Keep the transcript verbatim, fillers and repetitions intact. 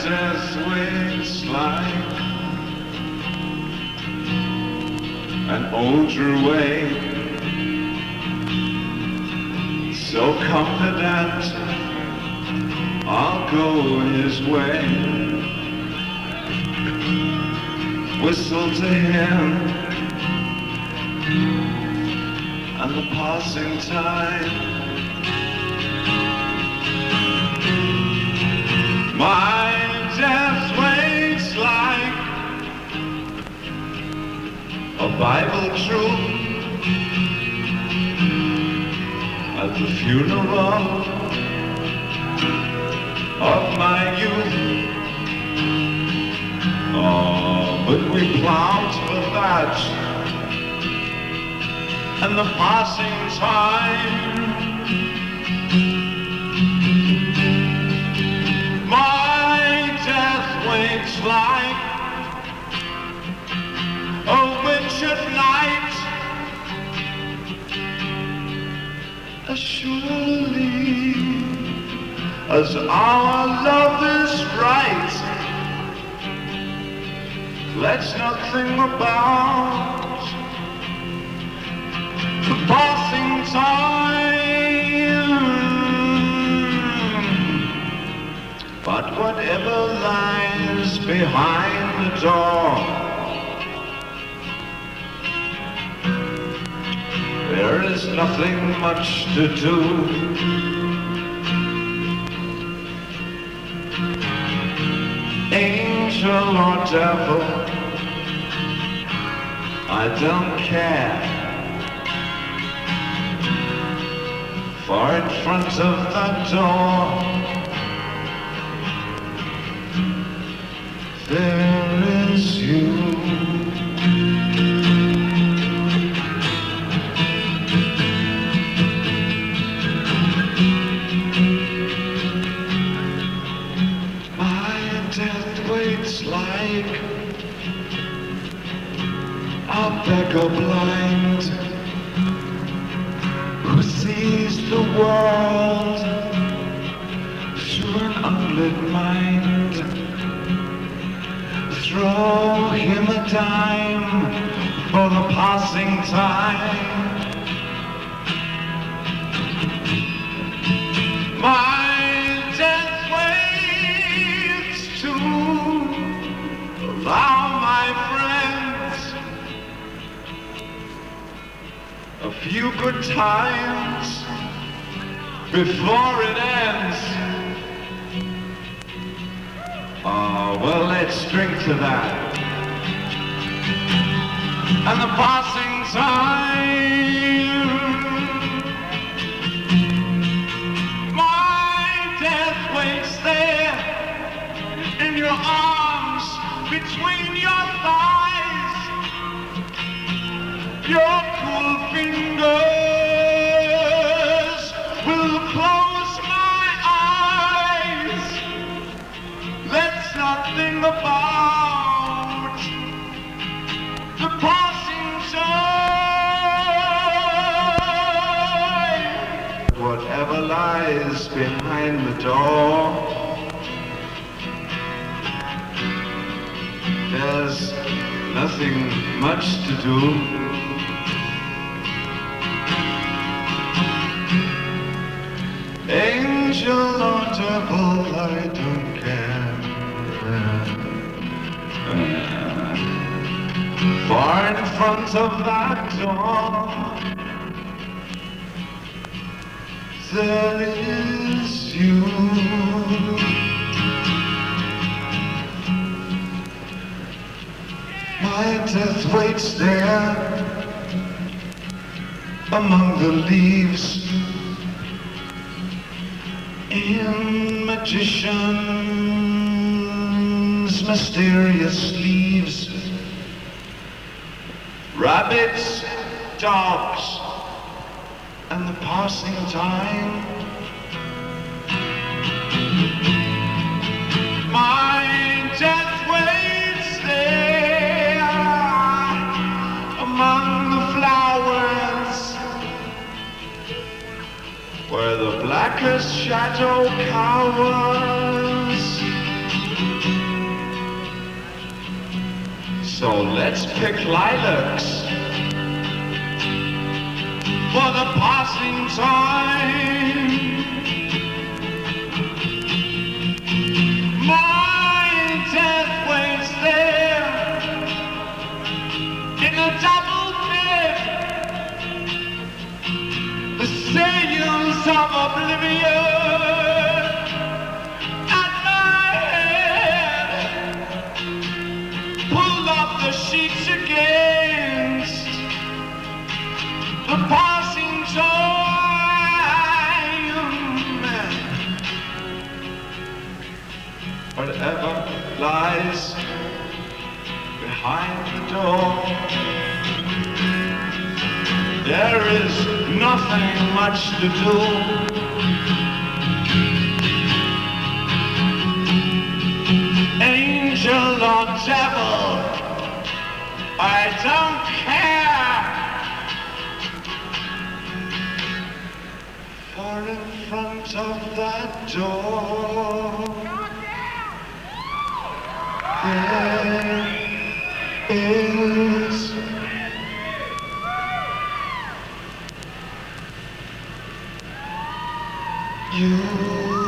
death waits like an older way, so confident I'll go his way. Whistle to him and the passing time. My death waits like a Bible truth at the funeral of my youth. Oh, but we plowed for that and the passing time. My death waits like a witch at night, as surely as our love is right. Let's not think about the passing time, but whatever lies behind the door, there is nothing much to do. Angel or devil, I don't care, for in front of that door there is you. Death waits like a beggar blind who sees the world through an unlit mind. Throw him a dime for the passing time. My Allow my friends a few good times before it ends. Oh, well, let's drink to that. And the passing time. My death waits there in your arms, between your thighs, your cool fingers will close my eyes. Let's not think about the passing time. Whatever lies behind the door, there's nothing much to do. Angel or devil, I don't care. For in front of that door, there is you. My death waits there among the leaves, in magicians' mysterious sleeves. Rabbits, dogs, and the passing time. My death waits there among the flowers, where the blackest shadow cowers. So let's pick lilacs for the passing time. My death waits there in a double bed, the sails of oblivion at my head, pull up the sheets against the passing time. Whatever lies behind the door, there is nothing much to do. Angel or devil, I don't care, for in front of that door there is you.